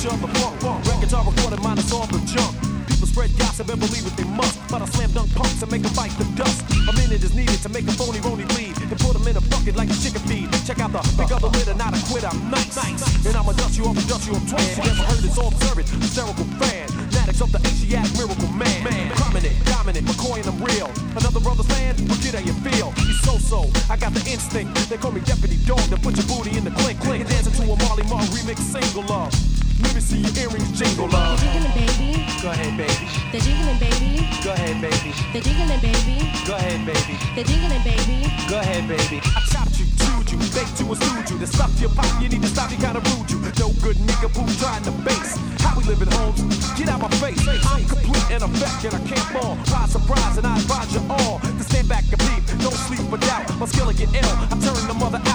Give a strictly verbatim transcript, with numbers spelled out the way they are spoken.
culture of the funk. Records are recorded, minus all the junk. People spread gossip and believe what they must, but I slam dunk punks and make them bite the dust. A minute is needed to make a phony phony bleed and put them in a bucket like a chicken feed. Check out the big other litter, not a quitter. I'm nice, and I'ma dust you off and dust you off twice. You never heard this all observant, hysterical fan. Maddox of the Asiatic miracle man. man. Prominent, dominant, McCoy and I'm real. Another brother's land, forget how you feel. You so-so, I got the instinct. They call me Deputy Dog to put your booty in the clink. Clink and dancing to a Marley Marl remix single love. Let me see your earrings jingle love. They're jiggling, baby. Go ahead, baby. They're jiggling, baby. Go ahead, baby. They're jiggling, baby. Go ahead, baby. They're jiggling, baby. Go ahead, baby. I chopped you, chewed you, baked you and stewed you. To stop your pop, you need to stop, you gotta rude you. No good nigga who's trying to base. How we living, Holmes? Get out my face. I'm complete in effect and I can't fall. By surprise and I advise you all to stand back and peep. Don't sleep for doubt. My skill will get ill. I turn the mother